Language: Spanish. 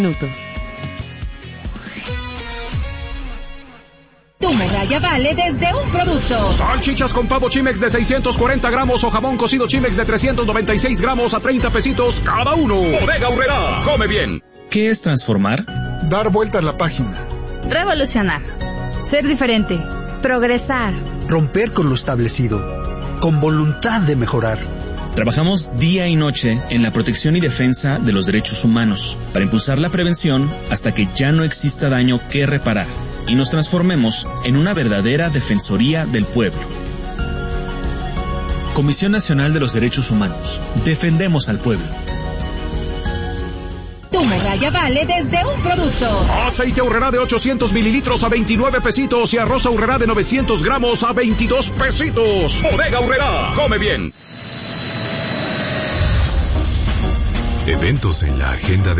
Minutos. Tu morralla vale desde un producto. Salchichas con pavo Chimex de 640 gramos o jamón cocido Chimex de 396 gramos a 30 pesitos cada uno. Bodega Aurrerá. Come bien. ¿Qué es transformar? Dar vuelta a la página. Revolucionar. Ser diferente. Progresar. Romper con lo establecido. Con voluntad de mejorar. Trabajamos día y noche en la protección y defensa de los derechos humanos para impulsar la prevención hasta que ya no exista daño que reparar y nos transformemos en una verdadera defensoría del pueblo. Comisión Nacional de los Derechos Humanos. Defendemos al pueblo. Tu morralla vale desde un producto. Aceite Aurrerá de 800 mililitros a 29 pesitos y arroz Aurrerá de 900 gramos a 22 pesitos. Bodega Aurrerá. Come bien. Eventos en la agenda de